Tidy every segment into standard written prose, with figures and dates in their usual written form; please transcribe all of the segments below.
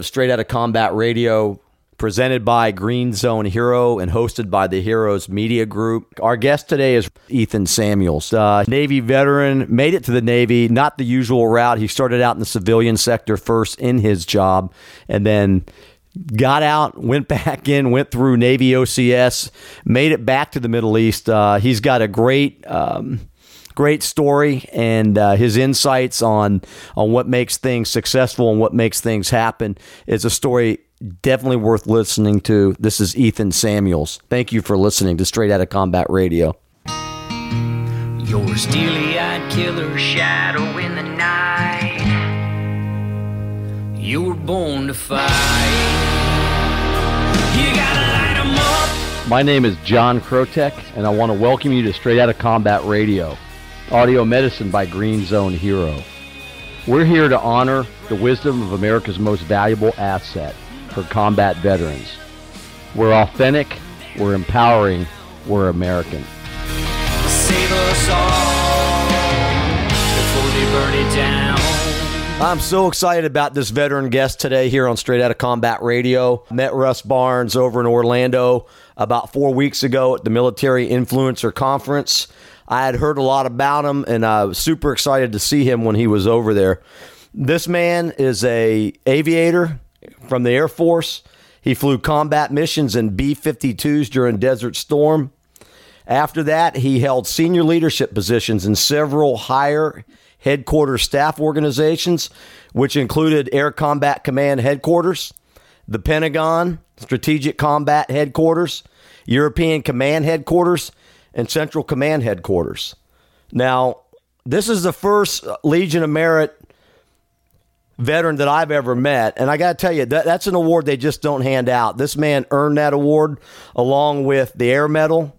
Straight Outta Combat Radio, presented by Green Zone Hero and hosted by the Heroes Media Group. Our guest today is Ethan Samuels, Navy veteran, made it to the Navy, not the usual route. He started out in the civilian sector first in his job, and then got out, went back in, went through Navy OCS, made it back to the Middle East. He's got a great story, and his insights on what makes things successful and what makes things happen is a story definitely worth listening to. This is Ethan Samuels. Thank you for listening to Straight Outta Combat Radio. You're a steely-eyed killer shadow in the night. You were born to fight. You gotta light 'em up. My name is John Krotek, and I want to welcome you to Straight Outta Combat Radio, audio medicine by Green Zone Hero. We're here to honor the wisdom of America's most valuable asset for combat veterans. We're authentic, we're empowering, we're American. Save us all before they burn it down. I'm so excited about this veteran guest today here on Straight Outta Combat Radio. Met Russ Barnes over in Orlando about 4 weeks ago at the Military Influencer Conference. I had heard a lot about him, and I was super excited to see him when he was over there. This man is an aviator from the Air Force. He flew combat missions in B-52s during Desert Storm. After that, he held senior leadership positions in several higher headquarters staff organizations, which included Air Combat Command Headquarters, the Pentagon, Strategic Combat Headquarters, European Command Headquarters, and Central Command Headquarters. Now, this is the first Legion of Merit veteran that I've ever met, and I got to tell you, that's an award they just don't hand out. This man earned that award along with the Air Medal,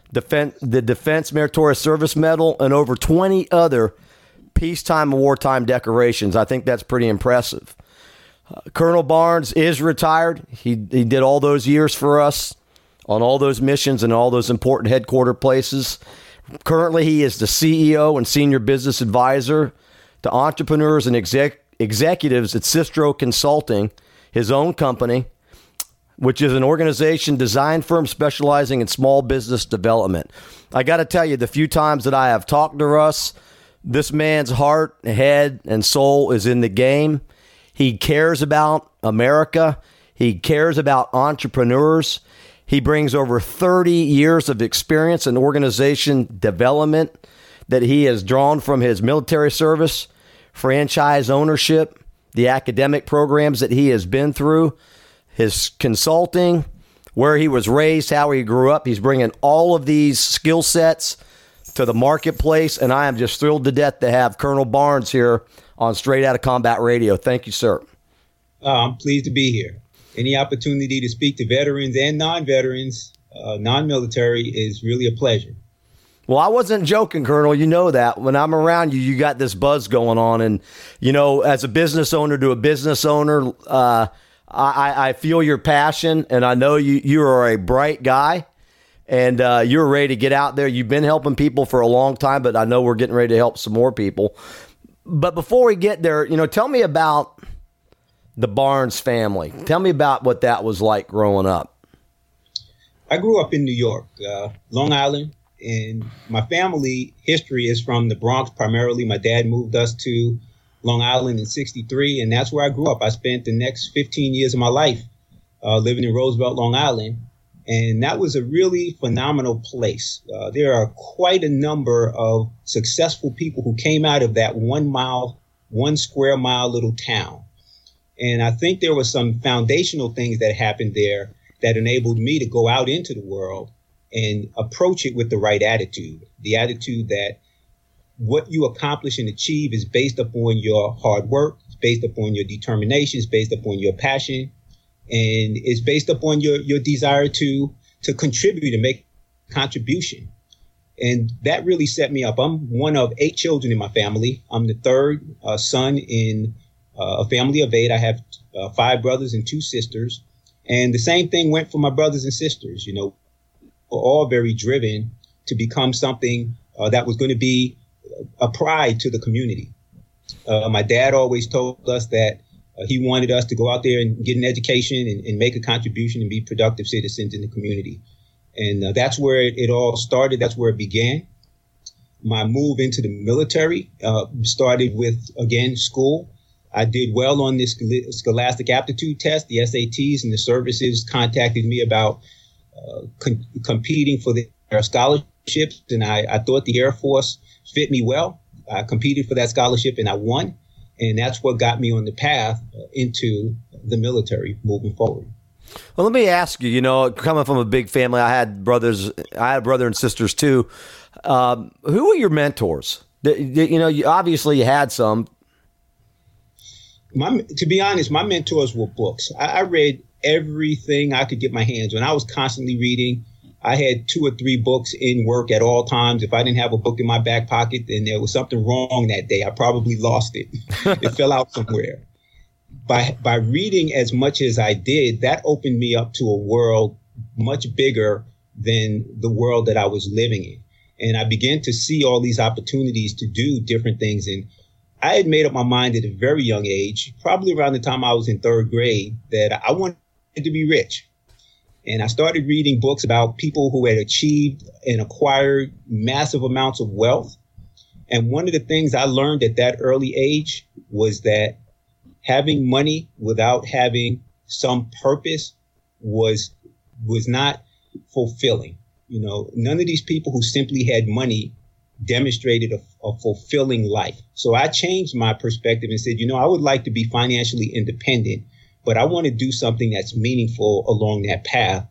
the Defense Meritorious Service Medal, and over 20 other peacetime and wartime decorations. I think that's pretty impressive. Colonel Barnes is retired. He did all those years for us on all those missions and all those important headquarter places. Currently, he is the CEO and senior business advisor to entrepreneurs and executives at Sistro Consulting, his own company, which is an organization design firm specializing in small business development. I got to tell you, the few times that I have talked to Russ, this man's heart, head, and soul is in the game. He cares about America. He cares about entrepreneurs. He brings over 30 years of experience in organization development that he has drawn from his military service, franchise ownership, the academic programs that he has been through, his consulting, where he was raised, how he grew up. He's bringing all of these skill sets to the marketplace, and I am just thrilled to death to have Colonel Barnes here on Straight Outta Combat Radio. Thank you, sir. I'm pleased to be here. Any opportunity to speak to veterans and non-veterans, non-military, is really a pleasure. Well, I wasn't joking, Colonel. You know that. When I'm around you, you got this buzz going on. And, you know, as a business owner to a business owner, I feel your passion, and I know you are a bright guy. And you're ready to get out there. You've been helping people for a long time, but I know we're getting ready to help some more people. But before we get there, you know, tell me about the Barnes family. Tell me about what that was like growing up. I grew up in New York, Long Island, and my family history is from the Bronx primarily. My dad moved us to Long Island in '63, and that's where I grew up. I spent the next 15 years of my life living in Roosevelt, Long Island. And that was a really phenomenal place. There are quite a number of successful people who came out of that 1 square mile little town. And I think there were some foundational things that happened there that enabled me to go out into the world and approach it with the right attitude. The attitude that what you accomplish and achieve is based upon your hard work, it's based upon your determination, it's based upon your passion. And it's based upon your desire to contribute and make a contribution. And that really set me up. I'm one of 8 children in my family. I'm the third son in a family of 8. I have 5 brothers and 2 sisters. And the same thing went for my brothers and sisters. You know, we're all very driven to become something that was going to be a pride to the community. My dad always told us that He wanted us to go out there and get an education and make a contribution and be productive citizens in the community. And that's where it all started. That's where it began. My move into the military started with, again, school. I did well on this scholastic aptitude test, the SATs, and the services contacted me about competing for their scholarships. And I thought the Air Force fit me well. I competed for that scholarship and I won. And that's what got me on the path into the military moving forward. Well, let me ask you, coming from a big family, I had a brother and sisters too. Who were your mentors? You obviously had some. To be honest, my mentors were books. I read everything I could get my hands on. I was constantly reading. I had 2 or 3 books in work at all times. If I didn't have a book in my back pocket, then there was something wrong that day. I probably lost it. It fell out somewhere. By reading as much as I did, that opened me up to a world much bigger than the world that I was living in. And I began to see all these opportunities to do different things. And I had made up my mind at a very young age, probably around the time I was in 3rd grade, that I wanted to be rich. And I started reading books about people who had achieved and acquired massive amounts of wealth. And one of the things I learned at that early age was that having money without having some purpose was not fulfilling. None of these people who simply had money demonstrated a fulfilling life. So I changed my perspective and said, I would like to be financially independent, but I want to do something that's meaningful along that path.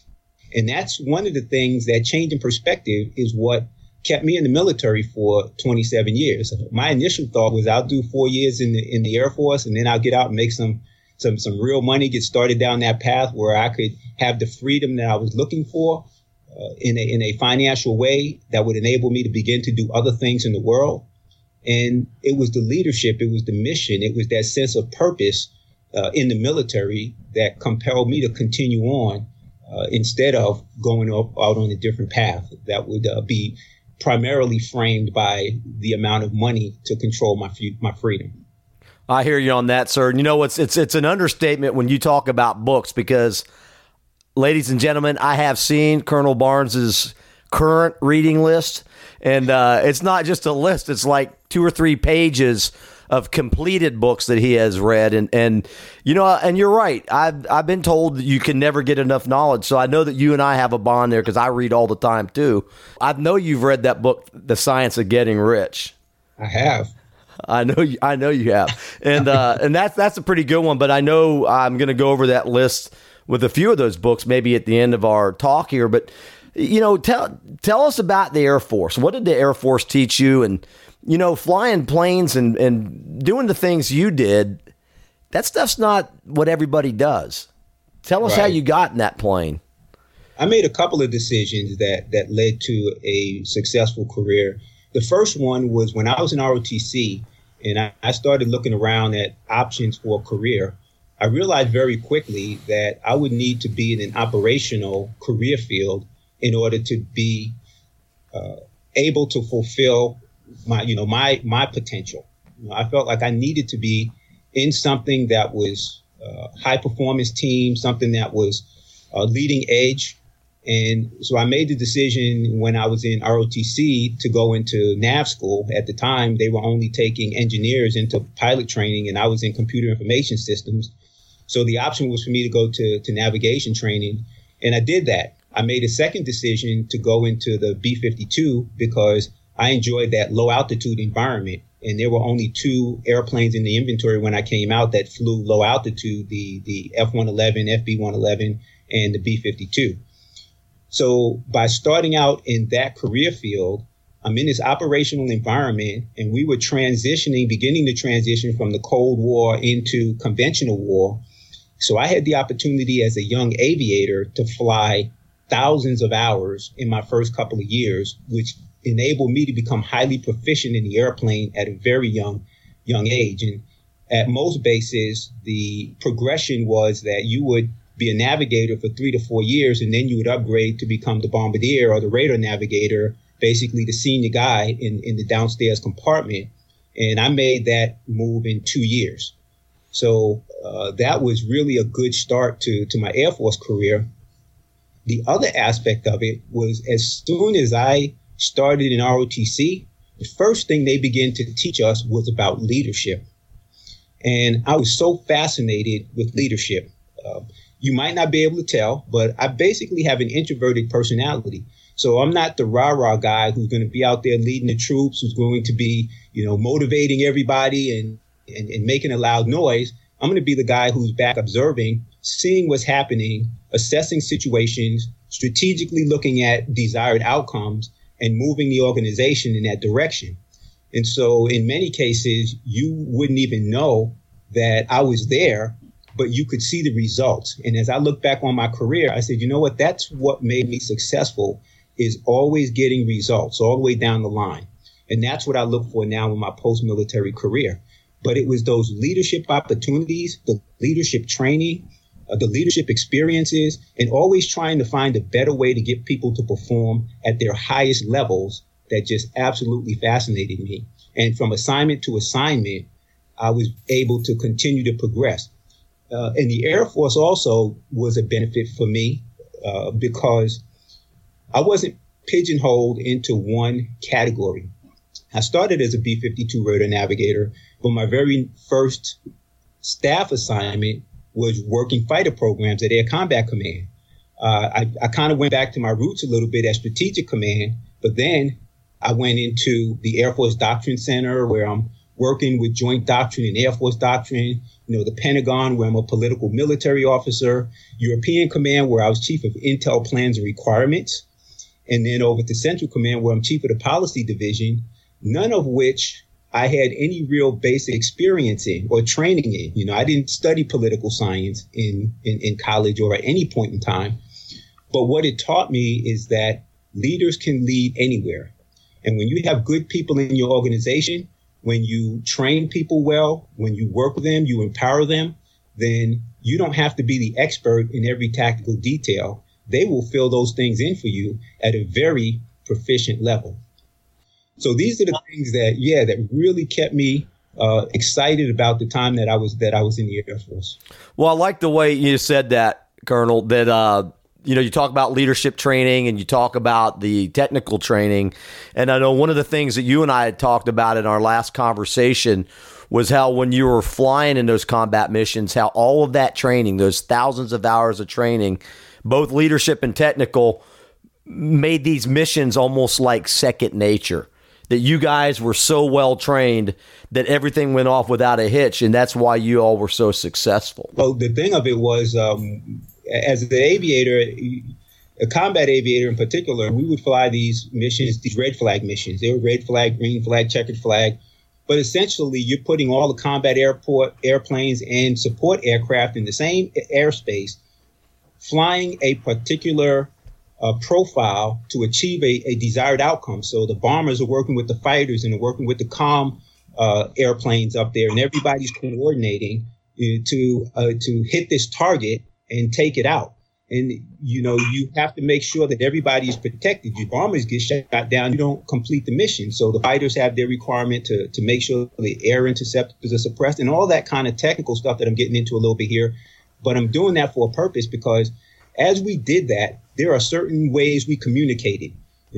And that's one of the things that changed in perspective is what kept me in the military for 27 years. My initial thought was I'll do 4 years in the Air Force and then I'll get out and make some real money, get started down that path where I could have the freedom that I was looking for in a financial way that would enable me to begin to do other things in the world. And it was the leadership, it was the mission, it was that sense of purpose in the military that compelled me to continue on instead of going out on a different path that would be primarily framed by the amount of money to control my freedom. I hear you on that, sir. And it's an understatement when you talk about books because, ladies and gentlemen, I have seen Colonel Barnes's current reading list, and it's not just a list. It's like 2 or 3 pages of completed books that he has read. And you're right. I've been told that you can never get enough knowledge. So I know that you and I have a bond there because I read all the time too. I know you've read that book, The Science of Getting Rich. I have. I know you have. And that's a pretty good one, but I know I'm going to go over that list with a few of those books maybe at the end of our talk here. But tell us about the Air Force. What did the Air Force teach you? And flying planes and doing the things you did, that stuff's not what everybody does. Tell us how you got in that plane. I made a couple of decisions that led to a successful career. The first one was when I was in ROTC and I started looking around at options for a career. I realized very quickly that I would need to be in an operational career field in order to be able to fulfill my potential. I felt like I needed to be in something that was high performance team, something that was leading edge. And so I made the decision when I was in ROTC to go into nav school. At the time, they were only taking engineers into pilot training, and I was in computer information systems. So the option was for me to go to navigation training, and I did that. I made a second decision to go into the B-52 because I enjoyed that low altitude environment. And there were only 2 airplanes in the inventory when I came out that flew low altitude, the F-111, FB-111, and the B-52. So by starting out in that career field, I'm in this operational environment, and we were beginning to transition from the Cold War into conventional war. So I had the opportunity as a young aviator to fly thousands of hours in my first couple of years, which enabled me to become highly proficient in the airplane at a very young age. And at most bases, the progression was that you would be a navigator for 3 to 4 years, and then you would upgrade to become the bombardier or the radar navigator, basically the senior guy in the downstairs compartment. And I made that move in 2 years. So that was really a good start to my Air Force career. The other aspect of it was as soon as I started in ROTC, the first thing they began to teach us was about leadership. And I was so fascinated with leadership. You might not be able to tell, but I basically have an introverted personality. So I'm not the rah-rah guy who's going to be out there leading the troops, who's going to be, motivating everybody and making a loud noise. I'm going to be the guy who's back observing, seeing what's happening, assessing situations, strategically looking at desired outcomes, and moving the organization in that direction. And so in many cases, you wouldn't even know that I was there, but you could see the results. And as I look back on my career, I said, you know what? That's what made me successful, is always getting results all the way down the line. And that's what I look for now in my post-military career. But it was those leadership opportunities, the leadership training, the leadership experiences, and always trying to find a better way to get people to perform at their highest levels that just absolutely fascinated me. And from assignment to assignment, I was able to continue to progress. And the Air Force also was a benefit for me because I wasn't pigeonholed into one category. I started as a B-52 radar navigator, but my very first staff assignment was working fighter programs at Air Combat Command. I kind of went back to my roots a little bit at Strategic Command, but then I went into the Air Force Doctrine Center, where I'm working with Joint Doctrine and Air Force Doctrine, the Pentagon, where I'm a political military officer, European Command, where I was Chief of Intel Plans and Requirements, and then over to Central Command, where I'm Chief of the Policy Division, none of which I had any real basic experience in or training in. I didn't study political science in college or at any point in time. But what it taught me is that leaders can lead anywhere. And when you have good people in your organization, when you train people well, when you work with them, you empower them, then you don't have to be the expert in every tactical detail. They will fill those things in for you at a very proficient level. So these are the things that really kept me excited about the time that I was in the Air Force. Well, I like the way you said that, Colonel, that you talk about leadership training and you talk about the technical training. And I know one of the things that you and I had talked about in our last conversation was how when you were flying in those combat missions, how all of that training, those thousands of hours of training, both leadership and technical, made these missions almost like second nature. That you guys were so well trained that everything went off without a hitch, and that's why you all were so successful. Well, the thing of it was, as the aviator, a combat aviator in particular, we would fly these missions, these red flag missions. They were red flag, green flag, checkered flag. But essentially, you're putting all the combat airplanes and support aircraft in the same airspace, flying a particular profile to achieve a desired outcome. So the bombers are working with the fighters and they're working with the comm airplanes up there, and everybody's coordinating to hit this target and take it out. And, you have to make sure that everybody is protected. Your bombers get shot down, you don't complete the mission. So the fighters have their requirement to make sure the air interceptors are suppressed and all that kind of technical stuff that I'm getting into a little bit here. But I'm doing that for a purpose because as we did that, there are certain ways we communicated,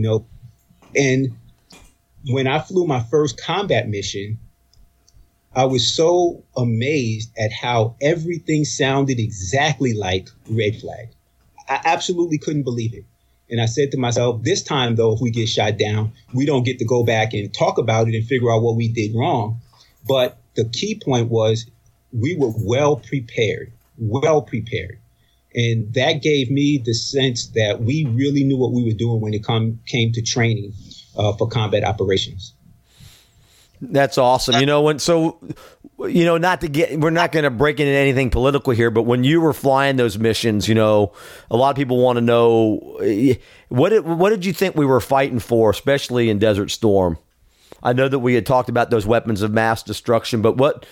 and when I flew my first combat mission, I was so amazed at how everything sounded exactly like red flag. I absolutely couldn't believe it. And I said to myself, this time, though, if we get shot down, we don't get to go back and talk about it and figure out what we did wrong. But the key point was we were well prepared. And that gave me the sense that we really knew what we were doing when it came to training for combat operations. That's awesome. We're not going to break into anything political here, but when you were flying those missions, a lot of people want to know what did you think we were fighting for, especially in Desert Storm? I know that we had talked about those weapons of mass destruction, but what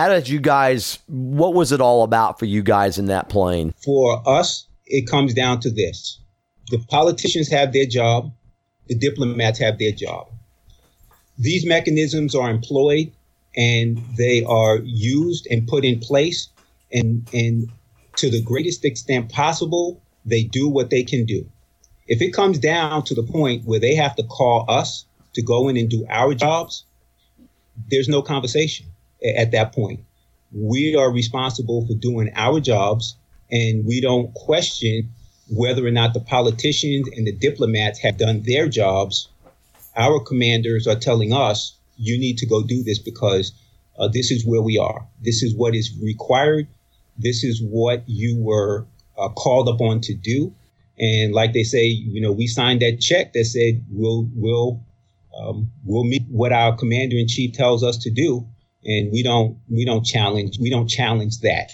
was it all about for you guys in that plane? For us, it comes down to this. The politicians have their job. The diplomats have their job. These mechanisms are employed and they are used and put in place. And to the greatest extent possible, they do what they can do. If it comes down to the point where they have to call us to go in and do our jobs, there's no conversation at that point. We are responsible for doing our jobs, and we don't question whether or not the politicians and the diplomats have done their jobs. Our commanders are telling us, you need to go do this because this is where we are. This is what is required. This is what you were called upon to do. And like they say, we signed that check that said we'll meet what our commander in chief tells us to do, and we don't challenge that.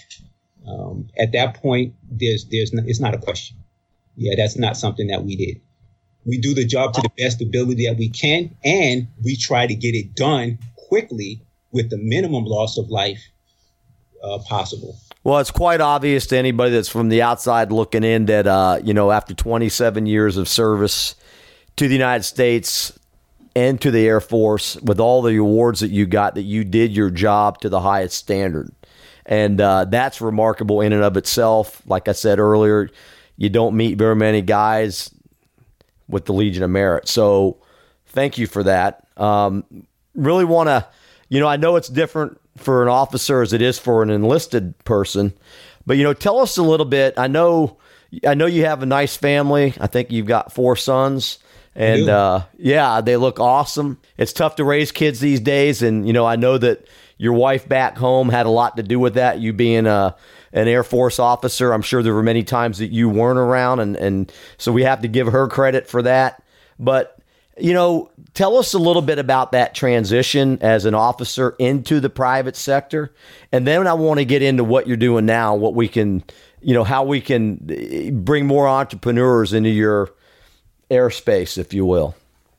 At that point, it's not a question. Yeah, that's not something that we did. We do the job to the best ability that we can, and we try to get it done quickly with the minimum loss of life possible. Well, it's quite obvious to anybody that's from the outside looking in that, after 27 years of service to the United States and to the Air Force, with all the awards that you got, that you did your job to the highest standard. And that's remarkable in and of itself. Like I said earlier, you don't meet very many guys with the Legion of Merit. So thank you for that. Really want to, I know it's different for an officer as it is for an enlisted person, but tell us a little bit. I know you have a nice family. I think you've got 4 sons, and they look awesome. It's tough to raise kids these days, and I know that your wife back home had a lot to do with that. You being an Air Force officer, I'm sure there were many times that you weren't around, and so we have to give her credit for that. But tell us a little bit about that transition as an officer into the private sector. And then I want to get into what you're doing now, what we can, how we can bring more entrepreneurs into your airspace, if you will.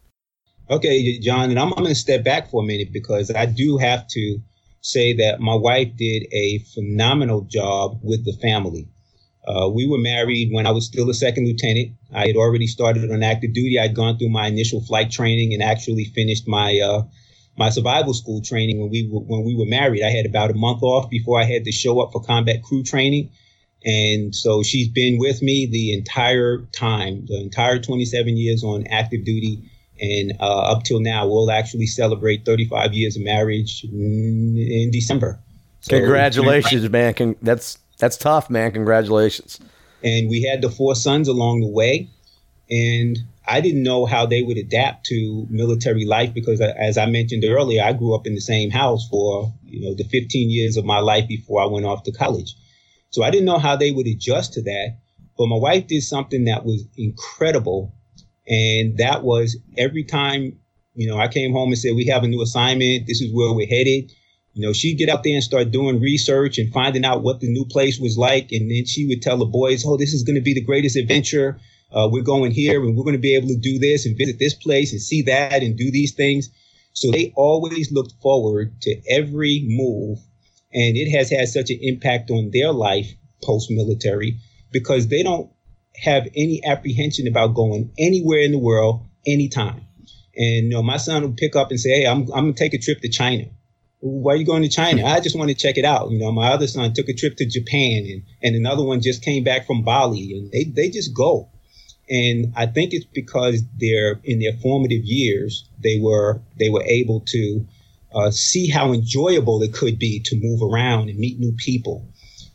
Okay, John, and I'm going to step back for a minute because I do have to say that my wife did a phenomenal job with the family. We were married when I was still a second lieutenant. I had already started on active duty. I'd gone through my initial flight training and actually finished my my survival school training when we were married. I had about a month off before I had to show up for combat crew training. And so she's been with me the entire time, the entire 27 years on active duty. And up till now, we'll actually celebrate 35 years of marriage in December. So, congratulations, man. That's tough, man. Congratulations. And we had the 4 sons along the way. And I didn't know how they would adapt to military life because, as I mentioned earlier, I grew up in the same house for, the 15 years of my life before I went off to college. So I didn't know how they would adjust to that. But my wife did something that was incredible. And that was every time, I came home and said, we have a new assignment. This is where we're headed. She'd get out there and start doing research and finding out what the new place was like. And then she would tell the boys, oh, this is going to be the greatest adventure. We're going here and we're going to be able to do this and visit this place and see that and do these things. So they always looked forward to every move. And it has had such an impact on their life post-military because they don't have any apprehension about going anywhere in the world anytime. And my son would pick up and say, hey, I'm going to take a trip to China. Why are you going to China? I just want to check it out. My other son took a trip to Japan and another one just came back from Bali, and they just go. And I think it's because they're in their formative years, they were able to see how enjoyable it could be to move around and meet new people.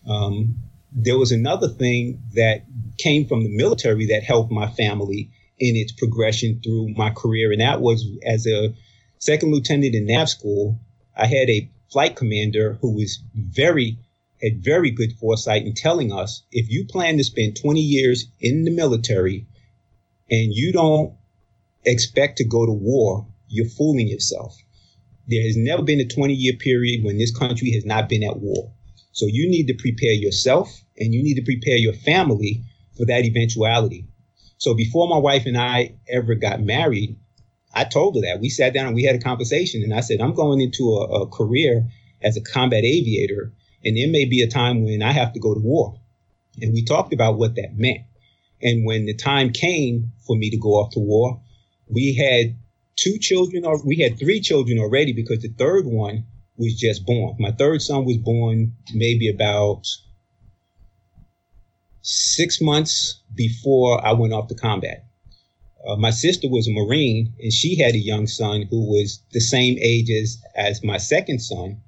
There was another thing that came from the military that helped my family in its progression through my career. And that was as a second lieutenant in nav school, I had a flight commander who had very good foresight in telling us, if you plan to spend 20 years in the military and you don't expect to go to war, you're fooling yourself. There has never been a 20-year period when this country has not been at war. So you need to prepare yourself and you need to prepare your family for that eventuality. So before my wife and I ever got married, I told her that. We sat down and we had a conversation, and I said, I'm going into a career as a combat aviator, and there may be a time when I have to go to war. And we talked about what that meant. And when the time came for me to go off to war, we had 2 children, or we had 3 children already, because the third one was just born. My third son was born maybe about 6 months before I went off to combat. My sister was a Marine, and she had a young son who was the same age as my second son.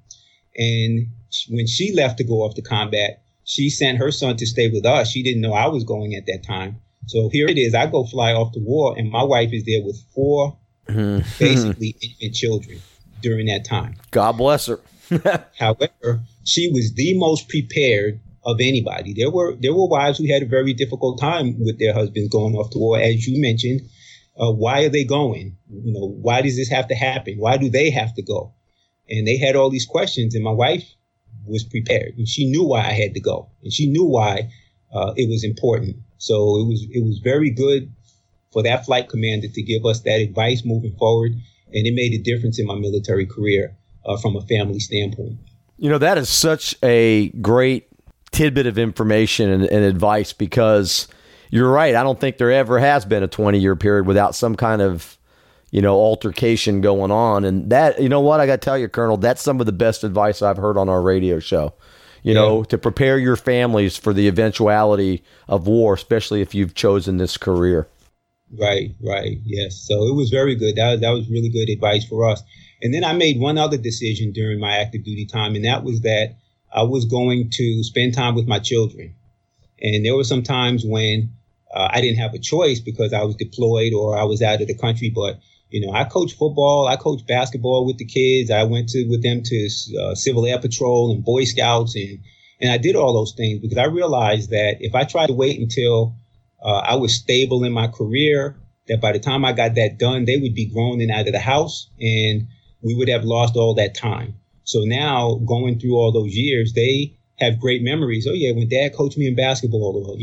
And when she left to go off to combat, she sent her son to stay with us. She didn't know I was going at that time. So here it is. I go fly off to war, and my wife is there with 4 basically infant children during that time. God bless her. However, she was the most prepared of anybody. There were wives who had a very difficult time with their husbands going off to war, as you mentioned. Why are they going? Why does this have to happen? Why do they have to go? And they had all these questions, and my wife was prepared, and she knew why I had to go, and she knew why it was important. So it was very good for that flight commander to give us that advice moving forward, and it made a difference in my military career from a family standpoint. That is such a great tidbit of information and advice, because you're right. I don't think there ever has been a 20-year period without some kind of, altercation going on. And that, what I got to tell you, Colonel, that's some of the best advice I've heard on our radio show, to prepare your families for the eventuality of war, especially if you've chosen this career. Right. Yes. So it was very good. That was really good advice for us. And then I made one other decision during my active duty time, and that was that I was going to spend time with my children. And there were some times when I didn't have a choice because I was deployed or I was out of the country. But, I coached football. I coached basketball with the kids. I went with them to Civil Air Patrol and Boy Scouts. And I did all those things because I realized that if I tried to wait until I was stable in my career, that by the time I got that done, they would be grown and out of the house, and we would have lost all that time. So now, going through all those years, they have great memories. Oh yeah, when Dad coached me in basketball,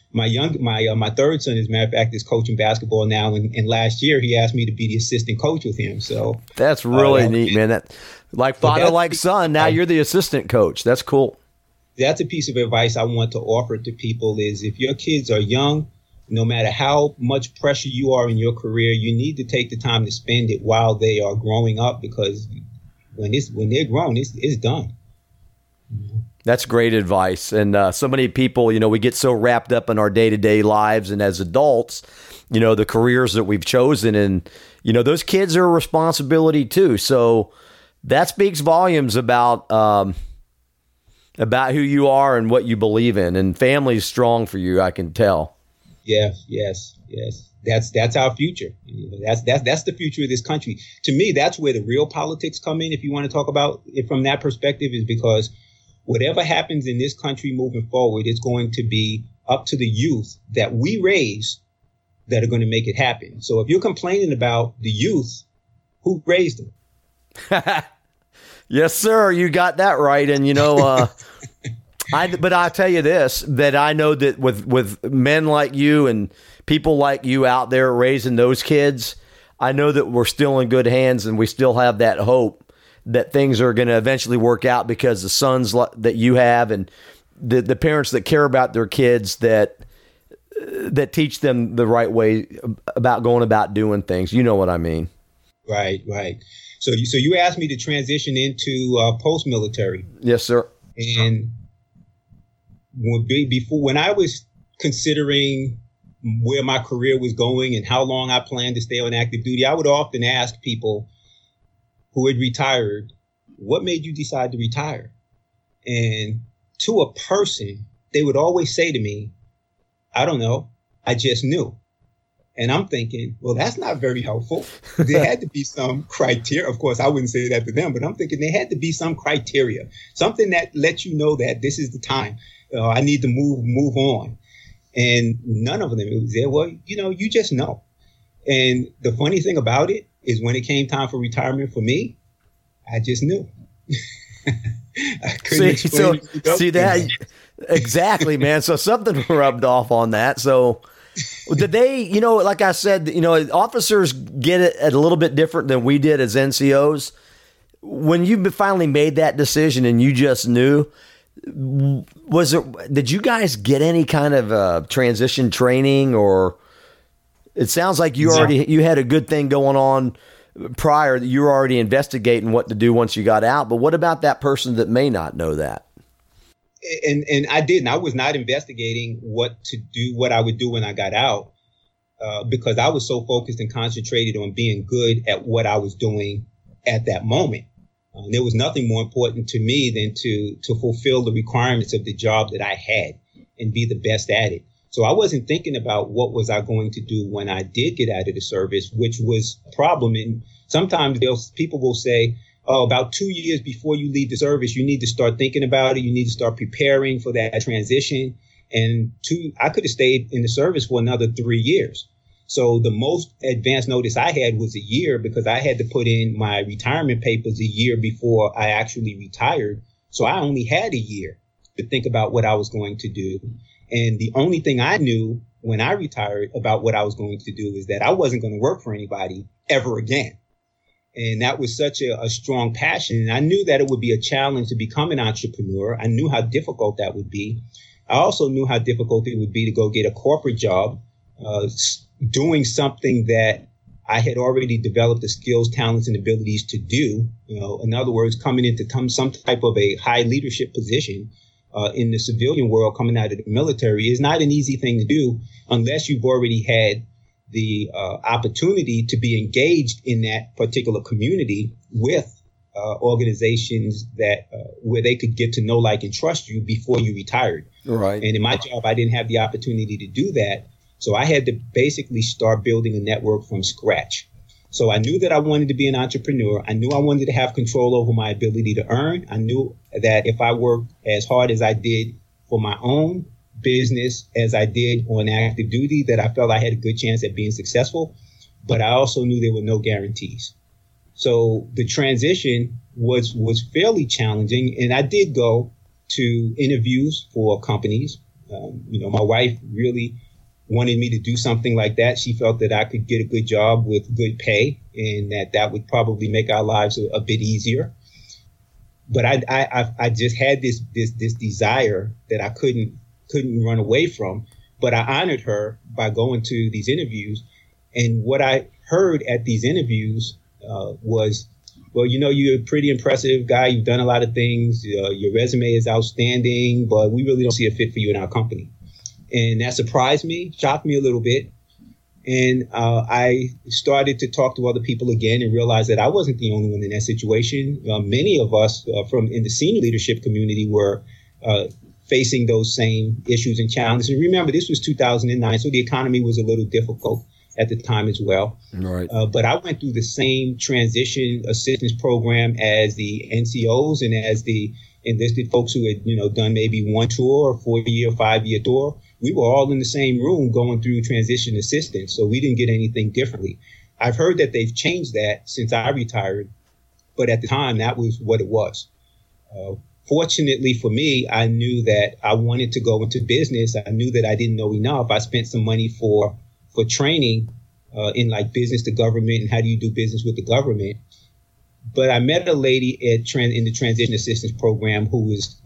my third son, as a matter of fact, is coaching basketball now. And last year he asked me to be the assistant coach with him. So that's really neat, man. That like father, like son. Now you're the assistant coach. That's cool. That's a piece of advice I want to offer to people is if your kids are young, no matter how much pressure you are in your career, you need to take the time to spend it while they are growing up, because when they're grown, it's done. That's great advice. And so many people, we get so wrapped up in our day-to-day lives and as adults, the careers that we've chosen, and, those kids are a responsibility too. So that speaks volumes about who you are and what you believe in, and family's strong for you, I can tell. Yes. That's our future. That's the future of this country. To me, that's where the real politics come in. If you want to talk about it from that perspective, is because whatever happens in this country moving forward, it's going to be up to the youth that we raise that are going to make it happen. So if you're complaining about the youth, who raised them? Yes, sir. You got that right. And, but I'll tell you this, that I know that with men like you and people like you out there raising those kids, I know that we're still in good hands, and we still have that hope that things are going to eventually work out, because the sons that you have and the parents that care about their kids, that teach them the right way about going about doing things. You know what I mean? Right. So you asked me to transition into post-military. Yes, sir. And when I was considering where my career was going and how long I planned to stay on active duty, I would often ask people who had retired, what made you decide to retire? And to a person, they would always say to me, I don't know, I just knew. And I'm thinking, well, that's not very helpful. There had to be some criteria. Of course, I wouldn't say that to them, but I'm thinking there had to be some criteria, something that lets you know that this is the time. I need to move on. And none of them, it was there. Well, you just know. And the funny thing about it is when it came time for retirement for me, I just knew. I couldn't explain it. See that? Exactly, man. So something rubbed off on that. So did they, like I said, officers get it a little bit different than we did as NCOs. When you finally made that decision and you just knew, did you guys get any kind of transition training, or it sounds like you had a good thing going on prior that you were already investigating what to do once you got out. But what about that person that may not know that? And I didn't. I was not investigating what to do, what I would do when I got out, because I was so focused and concentrated on being good at what I was doing at that moment. There was nothing more important to me than to fulfill the requirements of the job that I had and be the best at it. So I wasn't thinking about what was I going to do when I did get out of the service, which was a problem. And sometimes people will say, oh, about 2 years before you leave the service, you need to start thinking about it. You need to start preparing for that transition. And I could have stayed in the service for another 3 years. So the most advanced notice I had was a year, because I had to put in my retirement papers a year before I actually retired. So I only had a year to think about what I was going to do. And the only thing I knew when I retired about what I was going to do is that I wasn't going to work for anybody ever again. And that was such a strong passion. And I knew that it would be a challenge to become an entrepreneur. I knew how difficult that would be. I also knew how difficult it would be to go get a corporate job, doing something that I had already developed the skills, talents, and abilities to do. In other words, coming into some type of a high leadership position in the civilian world, coming out of the military, is not an easy thing to do unless you've already had the opportunity to be engaged in that particular community with organizations that where they could get to know, like, and trust you before you retired. Right. And in my job, I didn't have the opportunity to do that. So I had to basically start building a network from scratch. So I knew that I wanted to be an entrepreneur. I knew I wanted to have control over my ability to earn. I knew that if I worked as hard as I did for my own business as I did on active duty, that I felt I had a good chance at being successful. But I also knew there were no guarantees. So the transition was fairly challenging. And I did go to interviews for companies. My wife really wanted me to do something like that. She felt that I could get a good job with good pay, and that would probably make our lives a bit easier. But I just had this desire that I couldn't run away from. But I honored her by going to these interviews. And what I heard at these interviews was, well, you're a pretty impressive guy. You've done a lot of things. Your resume is outstanding, but we really don't see a fit for you in our company. And that surprised me, shocked me a little bit. And I started to talk to other people again and realized that I wasn't the only one in that situation. Many of us in the senior leadership community were facing those same issues and challenges. And remember, this was 2009, so the economy was a little difficult at the time as well. Right. But I went through the same transition assistance program as the NCOs and as the enlisted folks who had, done maybe one tour, a 4-year, 5-year tour. We were all in the same room going through transition assistance, so we didn't get anything differently. I've heard that they've changed that since I retired, but at the time, that was what it was. Fortunately for me, I knew that I wanted to go into business. I knew that I didn't know enough. I spent some money for training in like business to government and how do you do business with the government. But I met a lady in the transition assistance program who was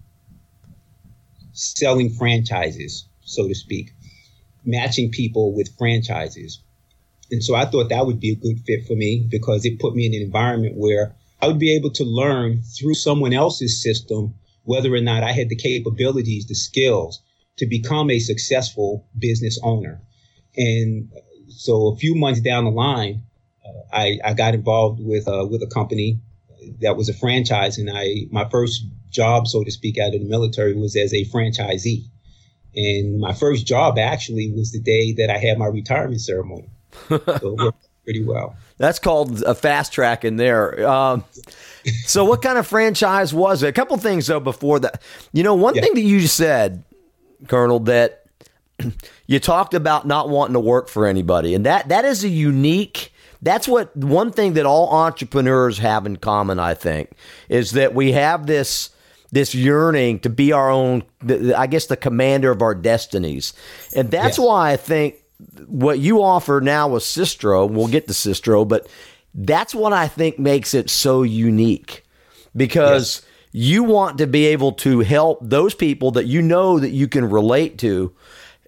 selling franchises, so to speak, matching people with franchises. And so I thought that would be a good fit for me because it put me in an environment where I would be able to learn through someone else's system whether or not I had the capabilities, the skills to become a successful business owner. And so a few months down the line, I got involved with a company that was a franchise, and my first job, so to speak, out of the military was as a franchisee. And my first job actually was the day that I had my retirement ceremony. So it worked pretty well. That's called a fast track in there. So what kind of franchise was it? A couple things, though, before that. One thing that you said, Colonel, that you talked about not wanting to work for anybody. And that is a unique... That's one thing that all entrepreneurs have in common, I think, is that we have this yearning to be our own, I guess, the commander of our destinies. And that's why I think what you offer now with Sistro, we'll get to Sistro, but that's what I think makes it so unique, because you want to be able to help those people that that you can relate to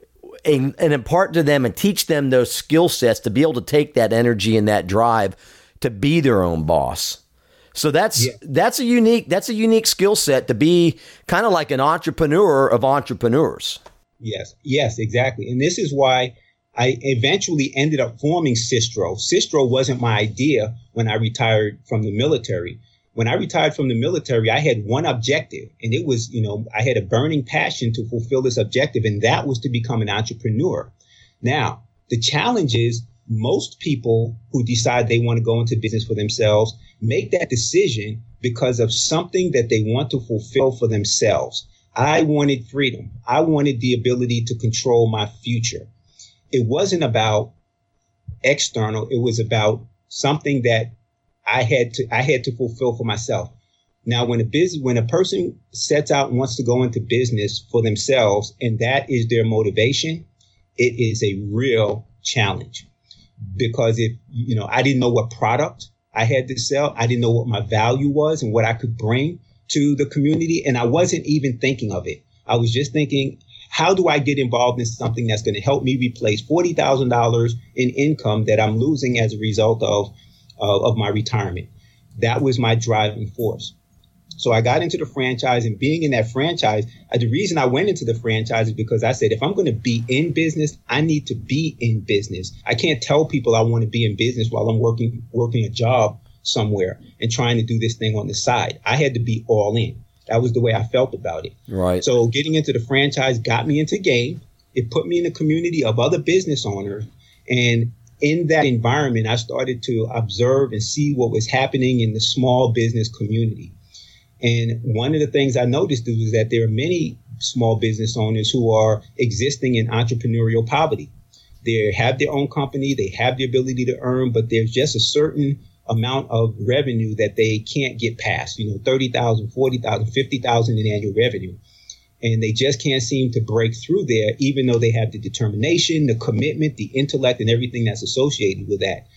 and impart to them and teach them those skill sets to be able to take that energy and that drive to be their own boss. So that's a unique skill set to be kind of like an entrepreneur of entrepreneurs. Yes, exactly. And this is why I eventually ended up forming Sistro. Sistro wasn't my idea when I retired from the military. When I retired from the military, I had one objective, and it was, I had a burning passion to fulfill this objective, and that was to become an entrepreneur. Now, the challenge is most people who decide they want to go into business for themselves make that decision because of something that they want to fulfill for themselves. I wanted freedom. I wanted the ability to control my future. It wasn't about external. It was about something that I had to fulfill for myself. Now, when a person sets out and wants to go into business for themselves, and that is their motivation, it is a real challenge. Because if, I didn't know what product I had to sell, I didn't know what my value was and what I could bring to the community. And I wasn't even thinking of it. I was just thinking, how do I get involved in something that's going to help me replace $40,000 in income that I'm losing as a result of my retirement? That was my driving force. So I got into the franchise, and being in that franchise, the reason I went into the franchise is because I said, if I'm going to be in business, I need to be in business. I can't tell people I want to be in business while I'm working a job somewhere and trying to do this thing on the side. I had to be all in. That was the way I felt about it. Right. So getting into the franchise got me into game. It put me in a community of other business owners. And in that environment, I started to observe and see what was happening in the small business community. And one of the things I noticed was that there are many small business owners who are existing in entrepreneurial poverty. They have their own company, they have the ability to earn, but there's just a certain amount of revenue that they can't get past, $30,000, $40,000, $50,000 in annual revenue. And they just can't seem to break through there, even though they have the determination, the commitment, the intellect, and everything that's associated with that.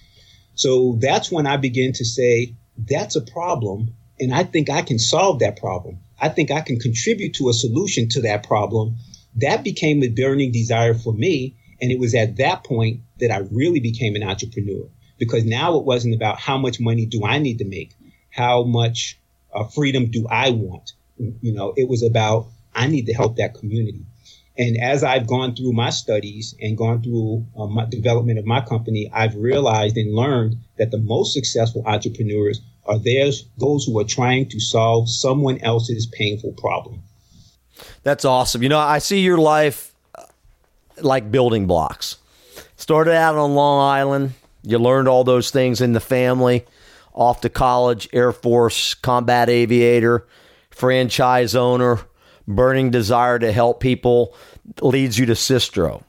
So that's when I began to say, that's a problem. And I think I can solve that problem. I think I can contribute to a solution to that problem. That became a burning desire for me. And it was at that point that I really became an entrepreneur, because now it wasn't about how much money do I need to make? How much freedom do I want? It was about, I need to help that community. And as I've gone through my studies and gone through my development of my company, I've realized and learned that the most successful entrepreneurs are those who are trying to solve someone else's painful problem. That's awesome. I see your life like building blocks. Started out on Long Island. You learned all those things in the family. Off to college, Air Force, combat aviator, franchise owner, burning desire to help people leads you to Sistro.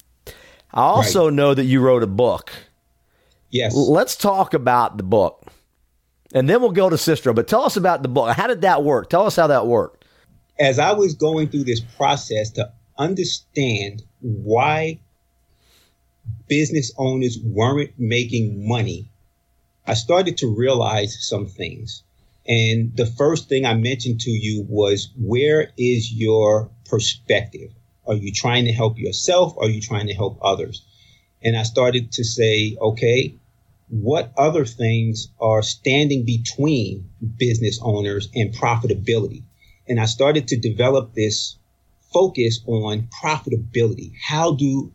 I also know that you wrote a book. Yes. Let's talk about the book. And then we'll go to Sistro. But tell us about the book. How did that work? Tell us how that worked. As I was going through this process to understand why business owners weren't making money, I started to realize some things. And the first thing I mentioned to you was, where is your perspective? Are you trying to help yourself? Or are you trying to help others? And I started to say, okay, what other things are standing between business owners and profitability? And I started to develop this focus on profitability. How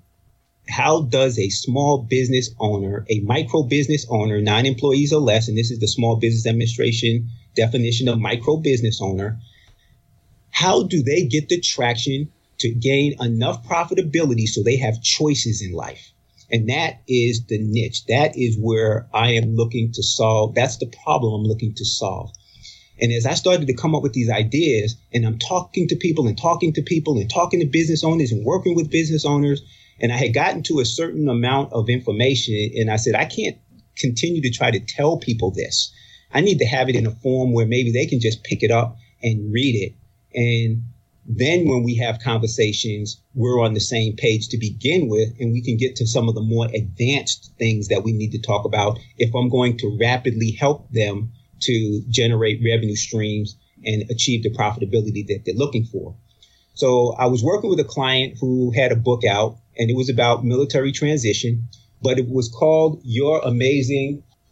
does a small business owner, a micro business owner, 9 employees or less, and this is the Small Business Administration definition of micro business owner, how do they get the traction to gain enough profitability so they have choices in life? And that is the niche. That is where I am looking to solve. That's the problem I'm looking to solve. And as I started to come up with these ideas, and I'm talking to people and talking to people and talking to business owners and working with business owners, and I had gotten to a certain amount of information, and I said, I can't continue to try to tell people this. I need to have it in a form where maybe they can just pick it up and read it. And then when we have conversations, we're on the same page to begin with, and we can get to some of the more advanced things that we need to talk about if I'm going to rapidly help them to generate revenue streams and achieve the profitability that they're looking for. So I was working with a client who had a book out, and it was about military transition, but it was called Your Amazing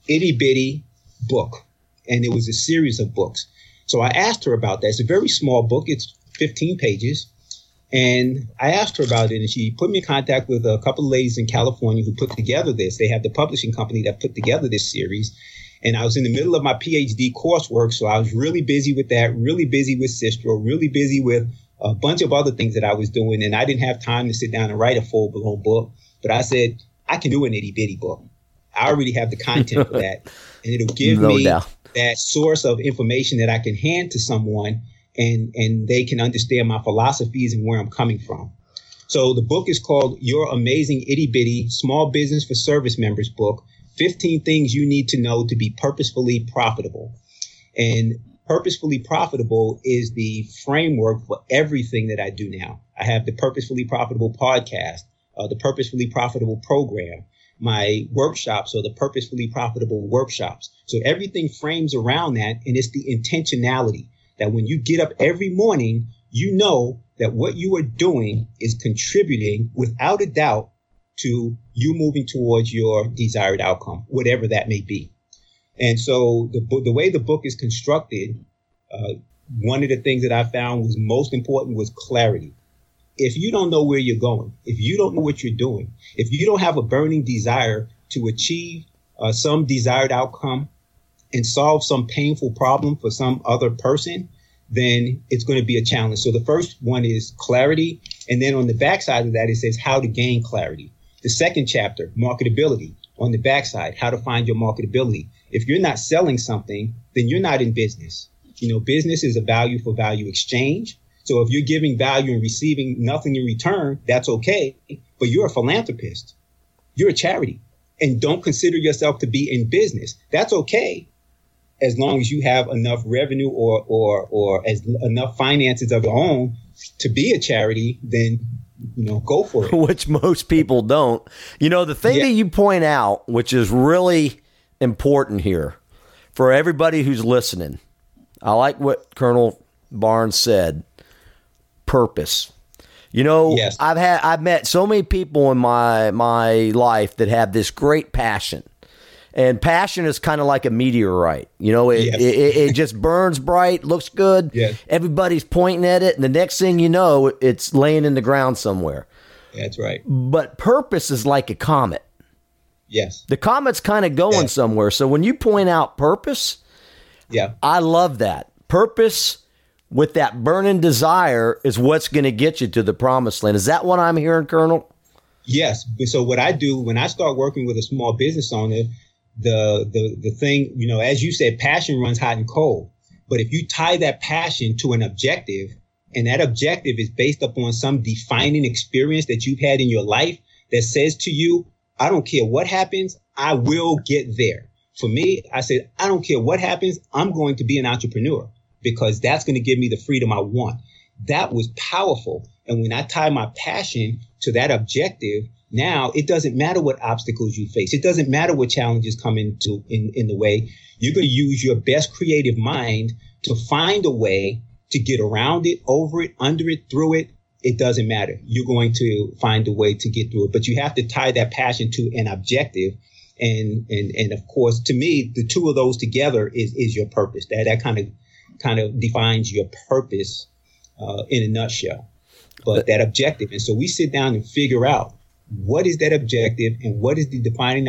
itty bitty book. And it was a series of books. So I asked her about that. It's a very small book. It's 15 pages. And I asked her about it, and she put me in contact with a couple of ladies in California who put together this. They have the publishing company that put together this series. And I was in the middle of my PhD coursework, so I was really busy with that, really busy with Sistro, really busy with a bunch of other things that I was doing. And I didn't have time to sit down and write a full-blown book. But I said, I can do an itty-bitty book. I already have the content for that. And it'll give me that source of information that I can hand to someone, and they can understand my philosophies and where I'm coming from. So the book is called Your Amazing Itty Bitty Small Business for Service Members book, 15 Things You Need to Know to Be Purposefully Profitable. And Purposefully Profitable is the framework for everything that I do now. I have the Purposefully Profitable podcast, the Purposefully Profitable program, my workshops, or the Purposefully Profitable workshops. So everything frames around that, and it's the intentionality that when you get up every morning, you know that what you are doing is contributing without a doubt to you moving towards your desired outcome, whatever that may be. And so the way the book is constructed, one of the things that I found was most important was clarity. If you don't know where you're going, if you don't know what you're doing, if you don't have a burning desire to achieve some desired outcome and solve some painful problem for some other person, then it's going to be a challenge. So the first one is clarity. And then on the backside of that, it says how to gain clarity. The second chapter, marketability. On the backside, how to find your marketability. If you're not selling something, then you're not in business. You know, business is a value for value exchange. So if you're giving value and receiving nothing in return, that's okay. But you're a philanthropist. You're a charity. And don't consider yourself to be in business. That's okay, as long as you have enough revenue or as enough finances of your own to be a charity, then, you know, go for it. Which most people don't. You know, the thing that you point out, which is really important here for everybody who's listening, I like what Colonel Barnes said. Purpose. You know, yes. I've met so many people in my life that have this great passion. And passion is kind of like a meteorite. You know, it just burns bright, looks good. Yes. Everybody's pointing at it. And the next thing you know, it's laying in the ground somewhere. That's right. But purpose is like a comet. Yes. The comet's kind of going somewhere. So when you point out purpose, I love that. Purpose with that burning desire is what's going to get you to the promised land. Is that what I'm hearing, Colonel? Yes. So what I do when I start working with a small business owner, the thing, you know, as you said, passion runs hot and cold. But if you tie that passion to an objective, and that objective is based upon some defining experience that you've had in your life that says to you, I don't care what happens, I will get there. For me, I said, I don't care what happens, I'm going to be an entrepreneur because that's going to give me the freedom I want. That was powerful. And when I tie my passion to that objective, now it doesn't matter what obstacles you face. It doesn't matter what challenges come in the way. You're going to use your best creative mind to find a way to get around it, over it, under it, through it. It doesn't matter. You're going to find a way to get through it. But you have to tie that passion to an objective. And of course, to me, the two of those together is your purpose. That kind of defines your purpose in a nutshell. But that objective. And so we sit down and figure out what is that objective and what is the defining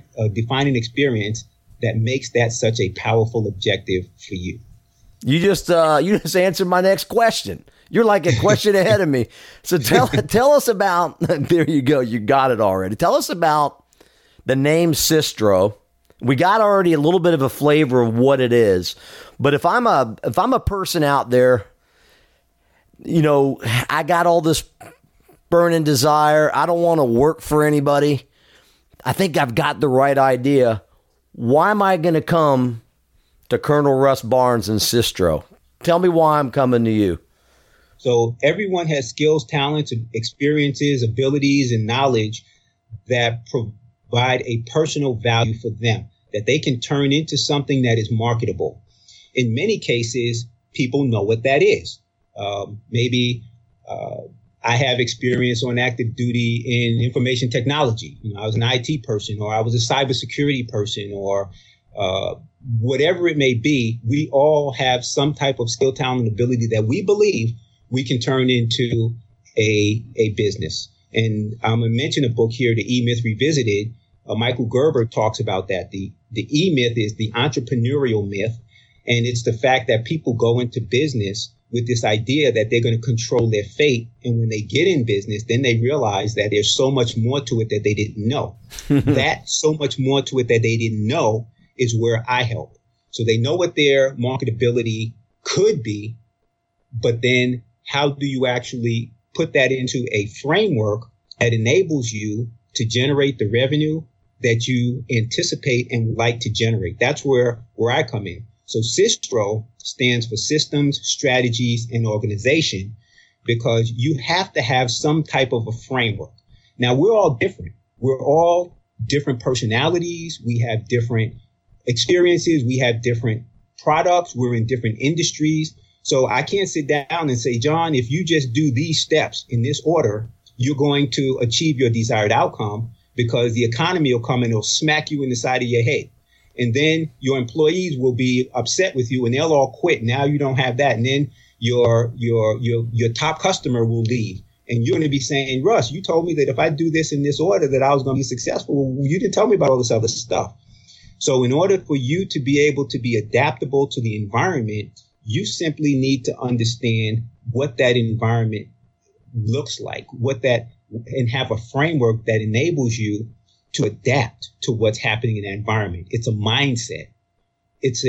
experience that makes that such a powerful objective for you. You just answered my next question. You're like a question ahead of me. So tell us about, there you go. You got it already. Tell us about the name Sistro. We got already a little bit of a flavor of what it is. But if I'm a person out there, you know, I got all this burning desire. I don't want to work for anybody. I think I've got the right idea. Why am I going to come to Colonel Russ Barnes and Sistro? Tell me why I'm coming to you. So everyone has skills, talents, experiences, abilities, and knowledge that provide a personal value for them, that they can turn into something that is marketable. In many cases, people know what that is. Maybe I have experience on active duty in information technology. You know, I was an IT person, or I was a cybersecurity person, or whatever it may be, we all have some type of skill, talent, and ability that we believe we can turn into a business. And I'm going to mention a book here, The E-Myth Revisited. Michael Gerber talks about that. The E-Myth is the entrepreneurial myth. And it's the fact that people go into business with this idea that they're going to control their fate. And when they get in business, then they realize that there's so much more to it that they didn't know. That so much more to it that they didn't know is where I help. So they know what their marketability could be, but then how do you actually put that into a framework that enables you to generate the revenue that you anticipate and would like to generate? That's where I come in. So SYSTRO stands for Systems, Strategies, and Organization, because you have to have some type of a framework. Now, we're all different. We're all different personalities. We have different experiences. We have different products. We're in different industries. So I can't sit down and say, John, if you just do these steps in this order, you're going to achieve your desired outcome, because the economy will come and it'll smack you in the side of your head. And then your employees will be upset with you and they'll all quit. Now you don't have that. And then your top customer will leave. And you're going to be saying, Russ, you told me that if I do this in this order that I was going to be successful. Well, you didn't tell me about all this other stuff. So in order for you to be able to be adaptable to the environment, you simply need to understand what that environment looks like, and have a framework that enables you to adapt to what's happening in that environment. It's a mindset. There's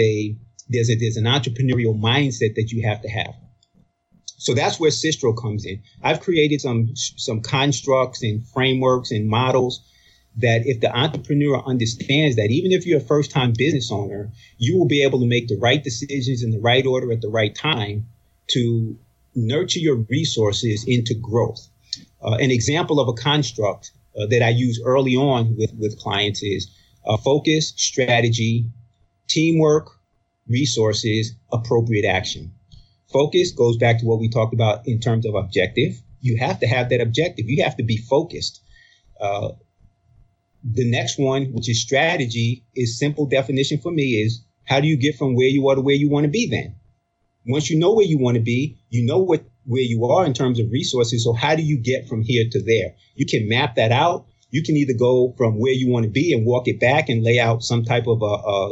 an entrepreneurial mindset that you have to have. So that's where SYSTRO comes in. I've created some constructs and frameworks and models that if the entrepreneur understands that, even if you're a first-time business owner, you will be able to make the right decisions in the right order at the right time to nurture your resources into growth. An example of a construct that I use early on with clients is focus, strategy, teamwork, resources, appropriate action. Focus goes back to what we talked about in terms of objective. You have to have that objective. You have to be focused. The next one, which is strategy, is simple definition for me is how do you get from where you are to where you want to be then? Once you know where you want to be, you know where you are in terms of resources. So how do you get from here to there? You can map that out. You can either go from where you want to be and walk it back and lay out some type of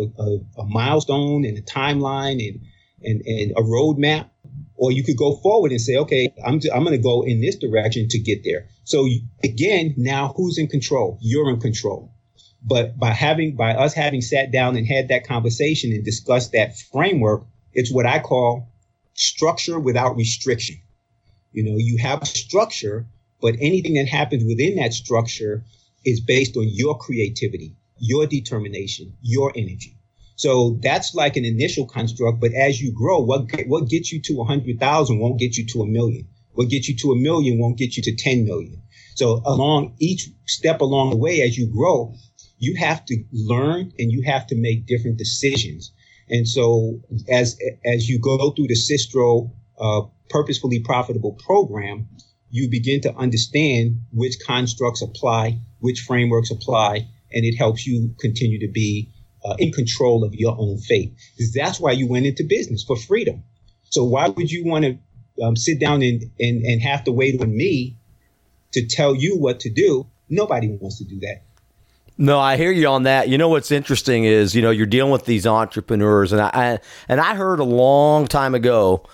a milestone and a timeline and a roadmap, or you could go forward and say, okay, I'm going to go in this direction to get there. So again, now who's in control? You're in control. But by us having sat down and had that conversation and discussed that framework, it's what I call structure without restriction. You know, you have a structure, but anything that happens within that structure is based on your creativity, your determination, your energy. So that's like an initial construct. But as you grow, what gets you to 100,000 won't get you to 1 million. What gets you to 1 million won't get you to 10 million. So along each step along the way, as you grow, you have to learn and you have to make different decisions. And so as you go through the SYSTRO Purposefully Profitable program, you begin to understand which constructs apply, which frameworks apply, and it helps you continue to be in control of your own fate. Because that's why you went into business, for freedom. So why would you want to sit down and have to wait on me to tell you what to do? Nobody wants to do that. No, I hear you on that. You know, what's interesting is, you're dealing with these entrepreneurs, and I heard a long time ago,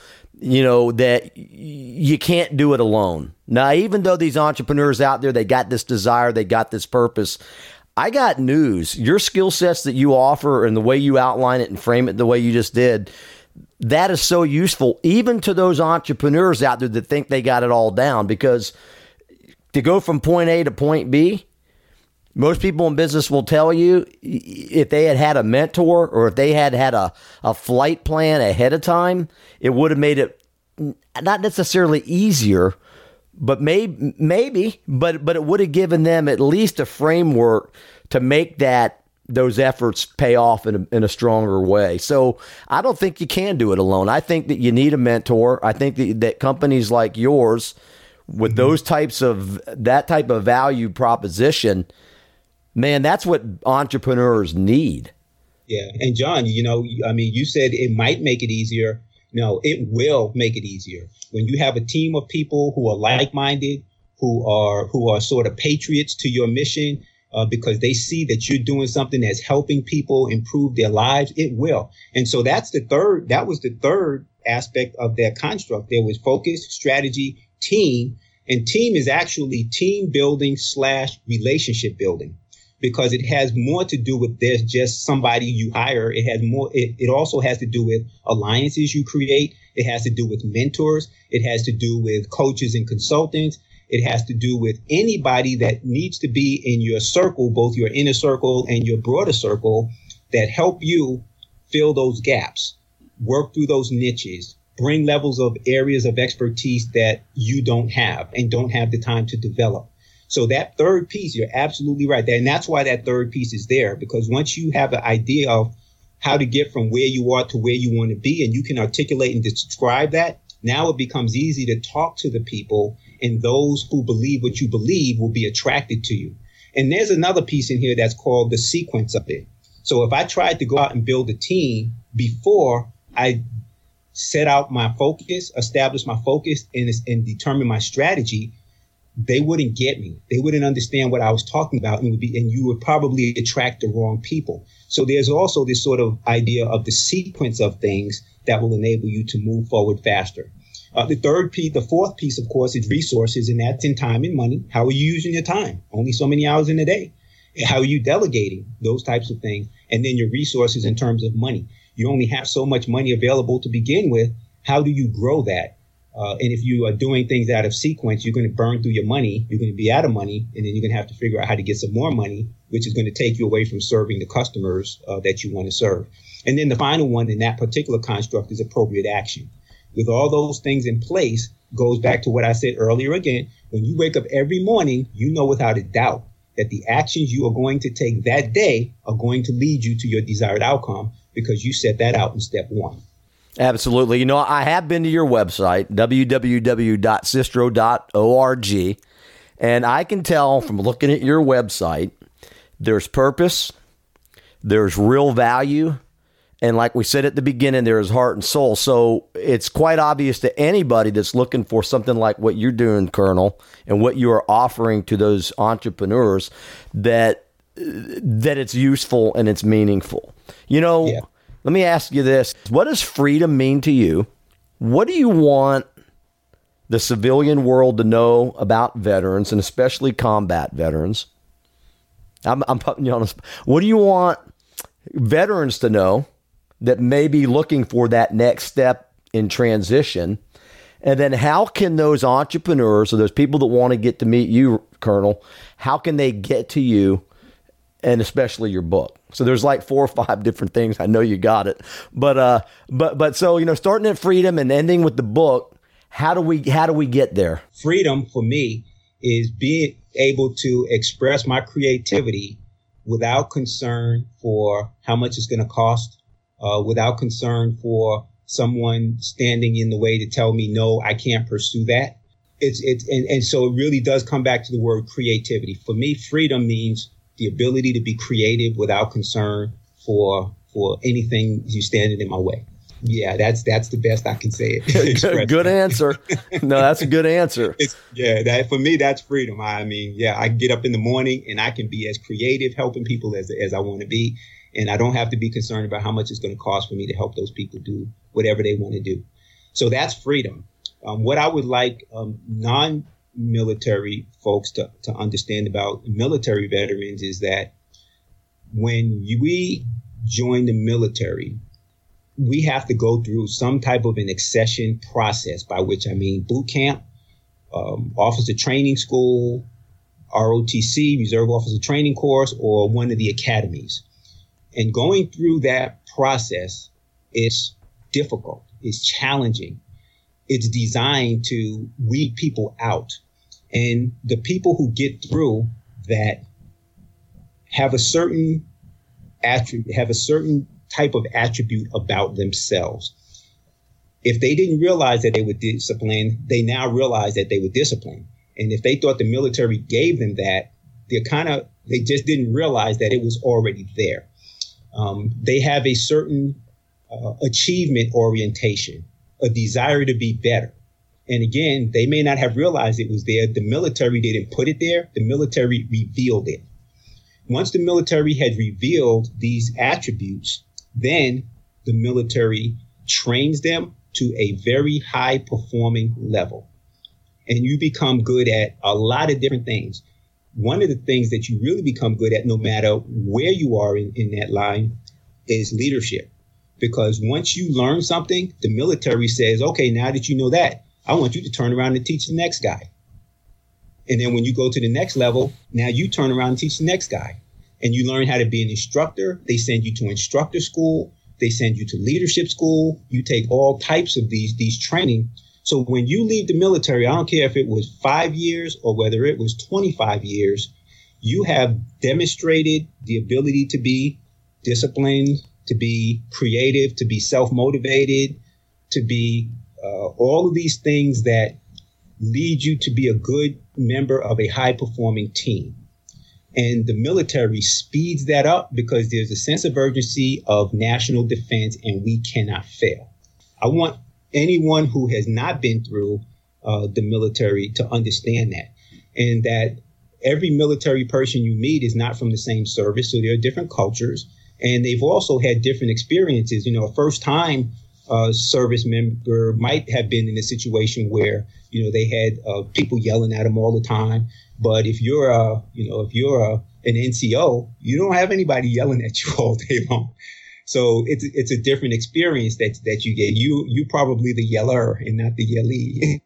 that you can't do it alone. Now, even though these entrepreneurs out there, they got this desire, they got this purpose, I got news. Your skill sets that you offer and the way you outline it and frame it the way you just did, that is so useful, even to those entrepreneurs out there that think they got it all down, because to go from point A to point B, most people in business will tell you if they had a mentor or if they had a flight plan ahead of time, it would have made it not necessarily easier, but maybe, but it would have given them at least a framework to make those efforts pay off in a stronger way. So I don't think you can do it alone. I think that you need a mentor. I think that companies like yours with that type of value proposition, man, that's what entrepreneurs need. Yeah. And John, you said it might make it easier. No, it will make it easier. When you have a team of people who are like-minded, who are sort of patriots to your mission, because they see that you're doing something that's helping people improve their lives, it will. And so that was the third aspect of their construct. There was focus, strategy, team, and team is actually team building / relationship building, because it has more to do with there's just somebody you hire. It has more. It also has to do with alliances you create. It has to do with mentors. It has to do with coaches and consultants. It has to do with anybody that needs to be in your circle, both your inner circle and your broader circle, that help you fill those gaps, work through those niches, bring levels of areas of expertise that you don't have and don't have the time to develop. So that third piece, you're absolutely right. And that's why that third piece is there, because once you have an idea of how to get from where you are to where you want to be, and you can articulate and describe that, now it becomes easy to talk to the people, and those who believe what you believe will be attracted to you. And there's another piece in here that's called the sequence of it. So if I tried to go out and build a team before I set out my focus, establish my focus, and determine my strategy, they wouldn't get me. They wouldn't understand what I was talking about, and you would probably attract the wrong people. So there's also this sort of idea of the sequence of things that will enable you to move forward faster. The fourth piece, of course, is resources, and that's in time and money. How are you using your time? Only so many hours in a day. How are you delegating? Those types of things. And then your resources in terms of money. You only have so much money available to begin with. How do you grow that? And if you are doing things out of sequence, you're going to burn through your money. You're going to be out of money, and then you're going to have to figure out how to get some more money, which is going to take you away from serving the customers that you want to serve. And then the final one in that particular construct is appropriate action. With all those things in place, goes back to what I said earlier again. When you wake up every morning, you know without a doubt that the actions you are going to take that day are going to lead you to your desired outcome, because you set that out in step one. Absolutely. I have been to your website, www.systro.org, and I can tell from looking at your website, there's purpose, there's real value, and like we said at the beginning, there is heart and soul. So it's quite obvious to anybody that's looking for something like what you're doing, Colonel, and what you are offering to those entrepreneurs, that it's useful and it's meaningful. Yeah. Let me ask you this. What does freedom mean to you? What do you want the civilian world to know about veterans, and especially combat veterans? I'm putting you on the spot. What do you want veterans to know that may be looking for that next step in transition? And then how can those entrepreneurs, or those people that want to get to meet you, Colonel, how can they get to you, and especially your book? So there's like 4 or 5 different things. I know you got it, but so starting at freedom and ending with the book, how do we get there? Freedom for me is being able to express my creativity without concern for how much it's going to cost, without concern for someone standing in the way to tell me no, I can't pursue that. And so it really does come back to the word creativity. For me, freedom means the ability to be creative without concern for anything you standing in my way. Yeah, that's the best I can say it. Good answer. No, that's a good answer. For me, that's freedom. I get up in the morning and I can be as creative helping people as I want to be. And I don't have to be concerned about how much it's going to cost for me to help those people do whatever they want to do. So that's freedom. What I would like non-military folks to understand about military veterans is that when we join the military, we have to go through some type of an accession process, by which I mean boot camp, officer training school, ROTC, Reserve Officer Training Course, or one of the academies. And going through that process is difficult, it's challenging. It's designed to weed people out. And the people who get through that have a certain type of attribute about themselves. If they didn't realize that they were disciplined, they now realize that they were disciplined. And if they thought the military gave them that, they just didn't realize that it was already there. They have a certain achievement orientation, a desire to be better. And again, they may not have realized it was there. The military didn't put it there. The military revealed it. Once the military had revealed these attributes, then the military trains them to a very high performing level. And you become good at a lot of different things. One of the things that you really become good at, no matter where you are in that line, is leadership. Because once you learn something, the military says, okay, now that you know that, I want you to turn around and teach the next guy. And then when you go to the next level, now you turn around and teach the next guy. And you learn how to be an instructor. They send you to instructor school. They send you to leadership school. You take all types of these training. So when you leave the military, I don't care if it was 5 years or whether it was 25 years, you have demonstrated the ability to be disciplined, to be creative, to be self-motivated, to be all of these things that lead you to be a good member of a high-performing team. And the military speeds that up because there's a sense of urgency of national defense, and we cannot fail. I want anyone who has not been through the military to understand that, and that every military person you meet is not from the same service. So there are different cultures, and they've also had different experiences. You know, a first-time service member might have been in a situation where, you know, they had people yelling at them all the time. But if you're an NCO, you don't have anybody yelling at you all day long. So it's a different experience that you get. You probably the yeller and not the yellee.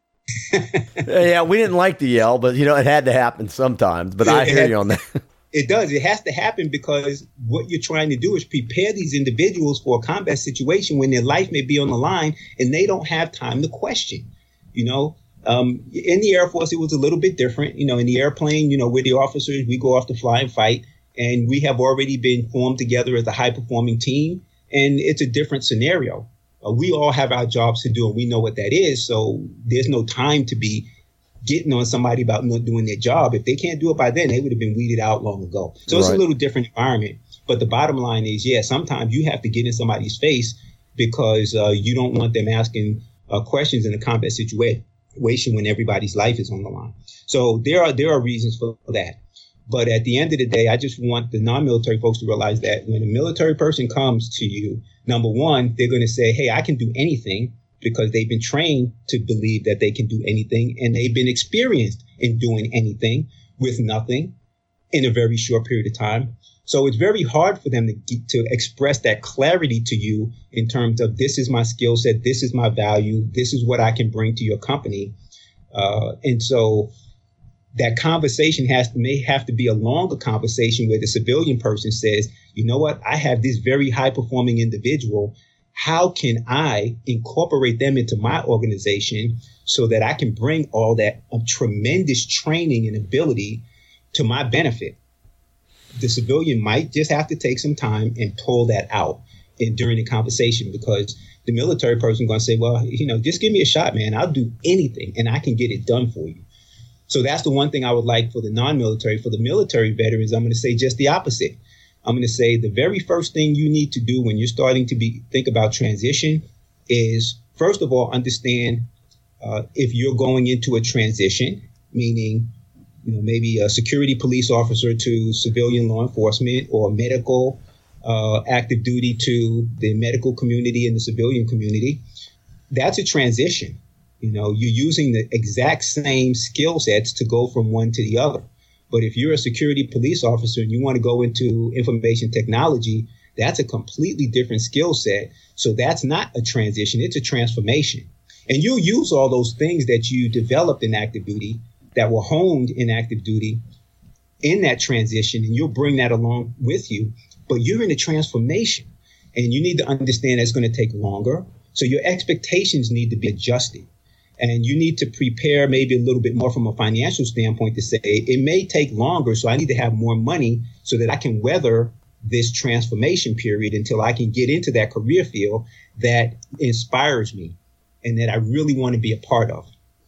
Yeah, we didn't like to yell, but you know, it had to happen sometimes. But I hear you on that. It does. It has to happen because what you're trying to do is prepare these individuals for a combat situation when their life may be on the line and they don't have time to question. You know, in the Air Force, it was a little bit different. You know, in the airplane, you know, we're the officers, we go off to fly and fight, and we have already been formed together as a high performing team. And it's a different scenario. We all have our jobs to do, and we know what that is. So there's no time to be getting on somebody about not doing their job. If they can't do it by then, they would have been weeded out long ago. So It's a little different environment. But the bottom line is, yeah, sometimes you have to get in somebody's face because you don't want them asking questions in a combat situation when everybody's life is on the line. So there are reasons for that. But at the end of the day, I just want the non-military folks to realize that when a military person comes to you, number one, they're going to say, hey, I can do anything, because they've been trained to believe that they can do anything, and they've been experienced in doing anything with nothing in a very short period of time. So it's very hard for them to express that clarity to you in terms of, this is my skill set, this is my value, this is what I can bring to your company. And so that conversation may have to be a longer conversation where the civilian person says, you know what, I have this very high performing individual. How can I incorporate them into my organization so that I can bring all that tremendous training and ability to my benefit? The civilian might just have to take some time and pull that out during the conversation, because the military person is going to say, well, you know, just give me a shot, man. I'll do anything and I can get it done for you. So that's the one thing I would like for the non-military. For the military veterans, I'm going to say just the opposite. I'm going to say the very first thing you need to do when you're starting to think about transition is, first of all, understand if you're going into a transition, meaning, you know, maybe a security police officer to civilian law enforcement, or medical active duty to the medical community and the civilian community. That's a transition. You know, you're using the exact same skill sets to go from one to the other. But if you're a security police officer and you want to go into information technology, that's a completely different skill set. So that's not a transition, it's a transformation. And you'll use all those things that you developed in active duty, that were honed in active duty, in that transition, and you'll bring that along with you. But you're in a transformation, and you need to understand that's going to take longer. So your expectations need to be adjusted. And you need to prepare maybe a little bit more from a financial standpoint to say, it may take longer, so I need to have more money so that I can weather this transformation period until I can get into that career field that inspires me and that I really want to be a part of.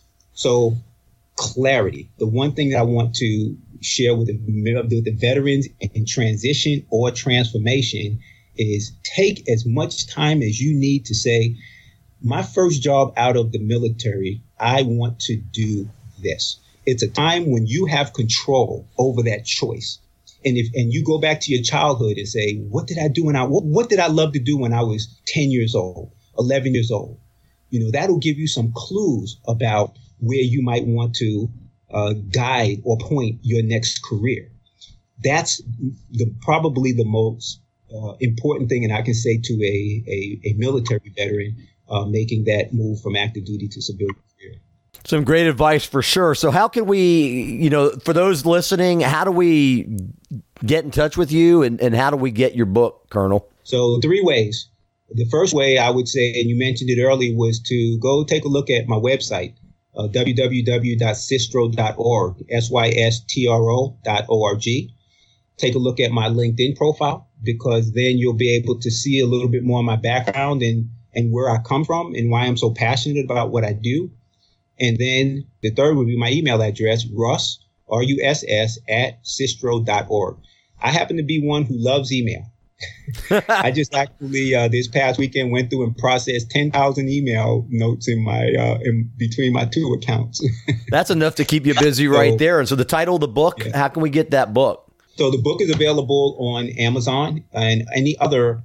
So clarity, the one thing that I want to share with the veterans in transition or transformation is take as much time as you need to say, my first job out of the military, I want to do this. It's a time when you have control over that choice. And you go back to your childhood and say, what did I do what did I love to do when I was 10 years old, 11 years old? That'll give you some clues about where you might want to guide or point your next career. That's probably the most important thing, and I can say to a military veteran making that move from active duty to civilian career. Some great advice for sure. So how can we, for those listening, how do we get in touch with you and how do we get your book, Colonel? So 3 ways. The first way I would say, and you mentioned it earlier, was to go take a look at my website, www.systro.org, SYSTRO.org. Take a look at my LinkedIn profile, because then you'll be able to see a little bit more of my background and where I come from and why I'm so passionate about what I do. And then the third would be my email address, Russ, RUSS, @systro.org. I happen to be one who loves email. I just actually this past weekend went through and processed 10,000 email notes in between my 2 accounts. That's enough to keep you busy right there. And so the title of the book, How can we get that book? So the book is available on Amazon and any other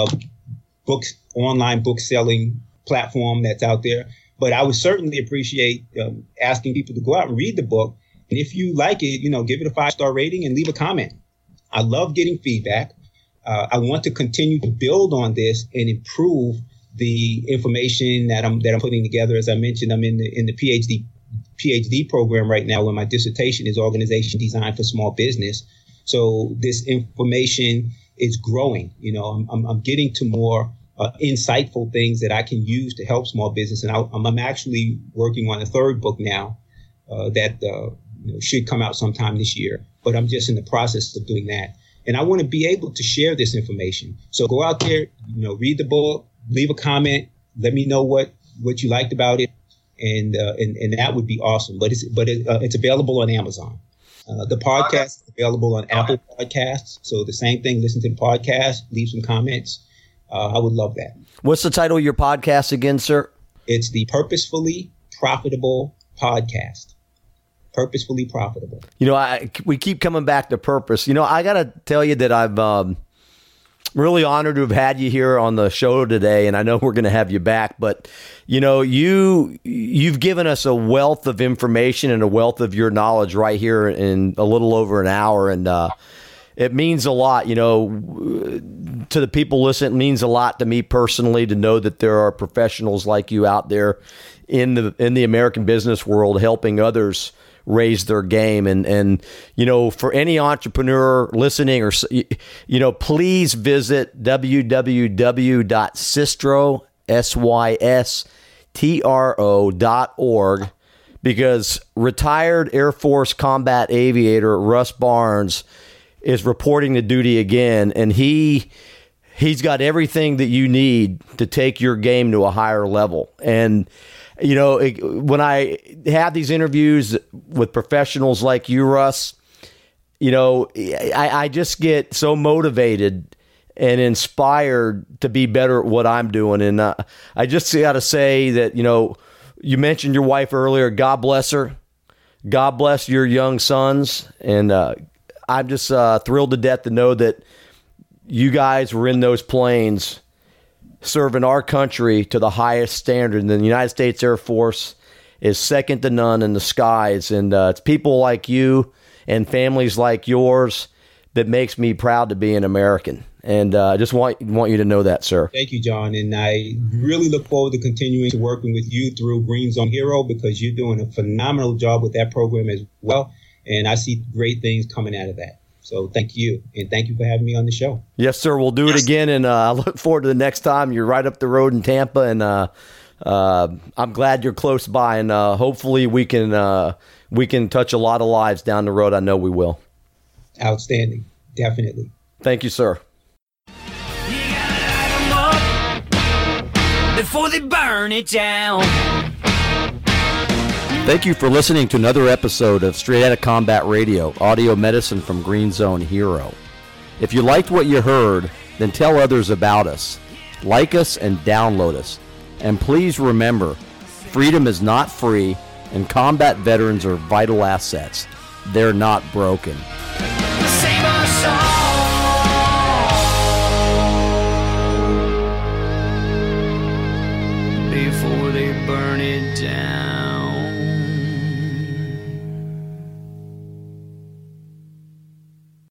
online book selling platform that's out there. But I would certainly appreciate asking people to go out and read the book. And if you like it, give it a 5-star rating and leave a comment. I love getting feedback. I want to continue to build on this and improve the information that I'm putting together. As I mentioned, I'm in the PhD program right now, where my dissertation is organization design for small business. So this information is growing. I'm getting to more insightful things that I can use to help small business. And I'm actually working on a 3rd book now that should come out sometime this year. But I'm just in the process of doing that. And I want to be able to share this information. So go out there, read the book, leave a comment, let me know what you liked about it, and that would be awesome. But it's available on Amazon. The podcast is available on Apple Podcasts. So the same thing, listen to the podcast, leave some comments. I would love that. What's the title of your podcast again, sir? It's the Purposefully Profitable Podcast. Purposefully Profitable. We keep coming back to purpose. I got to tell you that I'm really honored to have had you here on the show today, and I know we're going to have you back. But you've given us a wealth of information and a wealth of your knowledge right here in a little over an hour, and it means a lot. To the people listening, it means a lot to me personally to know that there are professionals like you out there in the American business world helping others raise their game. And for any entrepreneur listening, or please visit www.systro.org, because retired Air Force combat aviator Russ Barnes is reporting to duty again, and he's got everything that you need to take your game to a higher level. And when I have these interviews with professionals like you, Russ, I just get so motivated and inspired to be better at what I'm doing. And I just got to say that, you mentioned your wife earlier. God bless her. God bless your young sons. And I'm just thrilled to death to know that you guys were in those planes serving our country to the highest standard. And the United States Air Force is second to none in the skies. And it's people like you and families like yours that makes me proud to be an American. And I just want you to know that, sir. Thank you, John. And I really look forward to continuing to working with you through Green Zone Hero, because you're doing a phenomenal job with that program as well. And I see great things coming out of that. So thank you. And thank you for having me on the show. Yes, sir. We'll do it again. And I look forward to the next time. You're right up the road in Tampa. And I'm glad you're close by. And hopefully we can touch a lot of lives down the road. I know we will. Outstanding. Definitely. Thank you, sir. You gotta light 'em up before they burn it down. Thank you for listening to another episode of Straight Outta Combat Radio, audio medicine from Green Zone Hero. If you liked what you heard, then tell others about us. Like us and download us. And please remember, freedom is not free, and combat veterans are vital assets. They're not broken. Save us all before they burn it down.